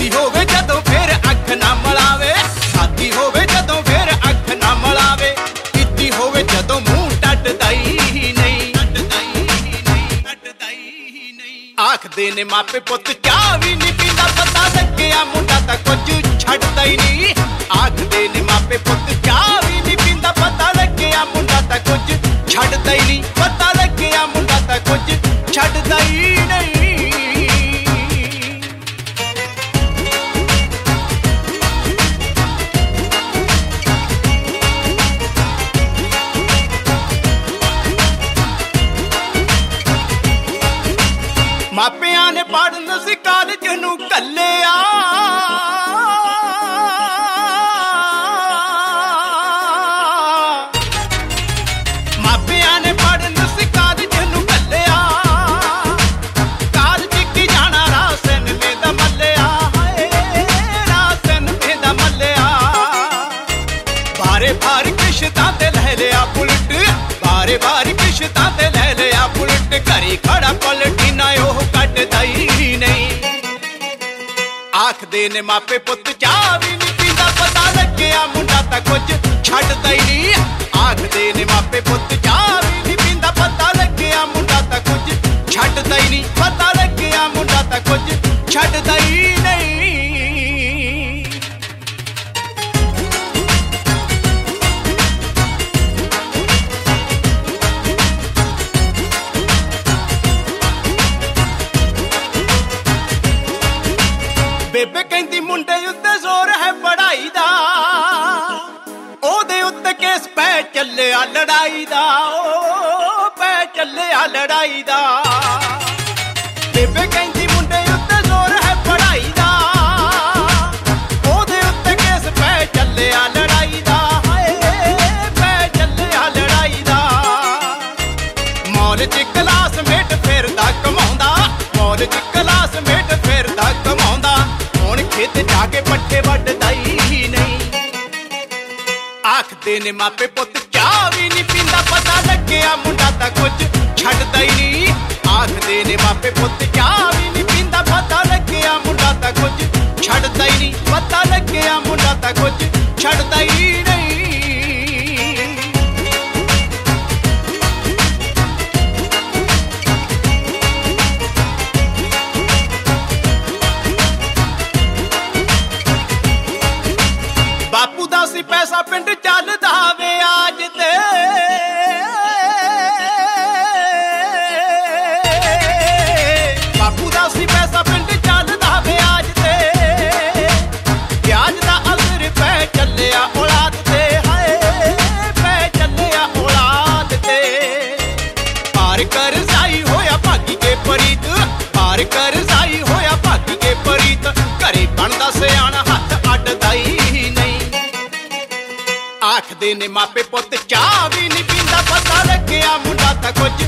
ਸਾਦੀ ਹੋਵੇ ਜਦੋਂ ਫੇਰ ਅੱਖ ਨਾ ਮਲਾਵੇ, ਸਾਦੀ ਹੋਵੇ ਜਦੋਂ ਫੇਰ ਅੱਖ ਨਾ ਮਲਾਵੇ, ਕੀਤੀ ਹੋਵੇ ਜਦੋਂ ਮੂੰਹ ਟੱਟਦਾ ਹੀ ਨਹੀਂ, ਆਖਦੇ ਨੇ ਮਾਪੇ ਪੁੱਤ ਚਾਹ ਵੀ ਨਹੀਂ ਪੀਂਦਾ, ਪਤਾ ਲੱਗਿਆ ਮੁੰਡਾ ਤਾਂ ਕੁਝ ਛੱਡਦਾ ਹੀ ਨਹੀਂ, ਆਖਦੇ ਨੇ ਮਾਪੇ ਪੁੱਤ ਚਾਹ ਵੀ ਨਹੀਂ ਪੀਂਦਾ, ਪਤਾ ਲੱਗਿਆ ਮੁੰਡਾ ਤਾਂ ਕੁਝ ਛੱਡਦਾ ਹੀ ਨਹੀਂ, ਪਤਾ ਲੱਗਿਆ ਮੁੰਡਾ ਤਾਂ ਕੁਝ ਛੱਡਦਾ ਹੀ ਨਹੀਂ। ਮਾਪਿਆਂ ਨੇ ਪੜ੍ਹਨ ਸੀ ਕਾਲਜ ਨੂੰ ਘੱਲਿਆ, ਮਾਪਿਆਂ ਨੇ ਪੜ੍ਹਨ ਸੀ ਕਾਲਜ ਨੂੰ ਘੱਲਿਆ, ਕਾਲਜ ਕੀ ਜਾਣਾ ਰਾਸਨ ਮੇ ਦਾ ਮੱਲਿਆ, ਹਾਏ ਰਾਸਨ ਮੇ ਦਾ ਮੱਲਿਆ, ਬਾਰੇ ਬਾਰ ਕਿਸ਼ਤਾਂ ਤੇ ਲੈ ਲਿਆ ਬੁਲਟ, ਬਾਰੇ ਬਾਰ ਕਿਸ਼ਤਾਂ ਤੇ ਲੈ ਲਿਆ ਬੁਲਟ, ਘਰੇ ਖੜਾ ਪਲਟੀ ਨਾ ਉਹ ਕੱਢਦਾ ਹੀ ਨਹੀਂ, ਆਖਦੇ ਨੇ ਮਾਪੇ ਪੁੱਤ ਚਾਹ ਵੀ ਨਹੀਂ ਪੀਂਦਾ, ਪਤਾ ਲੱਗਿਆ ਮੁੰਡਾ ਤਾਂ ਕੁਝ ਛੱਡਦਾ ਹੀ ਨਹੀਂ, ਆਖਦੇ ਨੇ ਮਾਪੇ ਪੁੱਤ ਚਾਹ ਵੀ ਨਹੀਂ ਪੀਂਦਾ, ਪਤਾ ਲੱਗਿਆ ਮੁੰਡਾ ਤਾਂ ਕੁਝ ਛੱਡਦਾ ਹੀ ਨਹੀਂ, ਪਤਾ ਲੱਗਿਆ ਮੁੰਡਾ ਤਾਂ ਕੁਝ ਛੱਡਦਾ ਹੀ ਨਹੀਂ। ਬੇਬੇ ਕਹਿੰਦੀ ਮੁੰਡੇ ਉੱਤੇ ਜ਼ੋਰ ਹੈ ਪੜ੍ਹਾਈ ਦਾ, ਉਹਦੇ ਉੱਤੇ ਕੇਸ ਪੈ ਚੱਲਿਆ ਲੜਾਈ ਦਾ, ਉਹ ਪੈ ਚੱਲਿਆ ਲੜਾਈ ਦਾ, ਬੇਬੇ ਕਹਿੰਦੀ ਮੁੰਡੇ ਉੱਤੇ ਜ਼ੋਰ ਹੈ ਪੜ੍ਹਾਈ ਦਾ, ਉਹਦੇ ਉੱਤੇ ਕੇਸ ਪੈ ਚੱਲਿਆ ਲੜਾਈ ਦਾ, ਹਾਏ ਪੈ ਚੱਲਿਆ ਲੜਾਈ ਦਾ, ਮੌਲ 'ਚ ਕਲਾਸਮੇਟ ਫਿਰਦਾ ਕਮਾਉਂਦਾ, ਮੌਲ 'ਚ ਕਲਾਸਮੇਟ ਫਿਰਦਾ ਕਮਾਉਂਦਾ, ਹੁਣ ਖੇਤ ਜਾ ਕੇ ਪੱਠੇ ਵੱਢਦਾ ਹੀ ਨਹੀਂ, ਆਖਦੇ ਨੇ ਮਾਪੇ ਪੁੱਤ ਚਾਹ ਵੀ ਨਹੀਂ ਪੀਂਦਾ, ਪਤਾ ਲੱਗਿਆ ਮੁੰਡਾ ਤਾਂ ਕੁਝ ਛੱਡਦਾ ਹੀ ਨਹੀਂ, ਆਖਦੇ ਨੇ ਮਾਪੇ ਪੁੱਤ ਚਾਹ ਵੀ ਨਹੀਂ ਪੀਂਦਾ, ਪਤਾ ਲੱਗਿਆ ਮੁੰਡਾ ਤਾਂ ਕੁਝ ਛੱਡਦਾ ਹੀ ਨਹੀਂ, ਪਤਾ ਲੱਗਿਆ ਮੁੰਡਾ ਤਾਂ ਕੁਝ ਛੱਡਦਾ ਹੀ ਨਹੀਂ। ਬਾਪੂ ਦਾ ਸੀ ਪੈਸਾ ਪਿੰਡ ਚੱਲਦਾ ਵਿਆਜ ਤੇ, ਬਾਪੂ ਦਾ ਸੀ ਪੈਸਾ ਪਿੰਡ ਚੱਲਦਾ ਵਿਆਜ ਤੇ, ਵਿਆਜ ਦਾ ਅਸਰ ਪੈ ਚੱਲਿਆ ਔਲਾਦ ਤੇ, ਹਾਏ ਪੈ ਚੱਲਿਆ ਔਲਾਦ ਤੇ, ਪਾਰ ਕਰਜ਼ਾਈ ਹੋਇਆ ਭਾਗੀ ਕੇ ਪਰੀਤ, ਪਾਰ ਕਰਜ਼ਾਈ ਹੋਇਆ ਭਾਗੀ ਕੇ ਪਰੀਤ, ਘਰੇ ਬਣਦਾ ਸਿਆਣਾ ਹੱਥ ਅੱਡਦਾ ਹੀ ਨਹੀਂ, ਆਖਦੇ ਨੇ ਮਾਪੇ ਪੁੱਤ ਚਾਹ ਵੀ ਨਹੀਂ ਪੀਂਦਾ, ਪਤਾ ਲੱਗਿਆ ਮੁੰਡਾ ਤਾਂ ਕੁਝ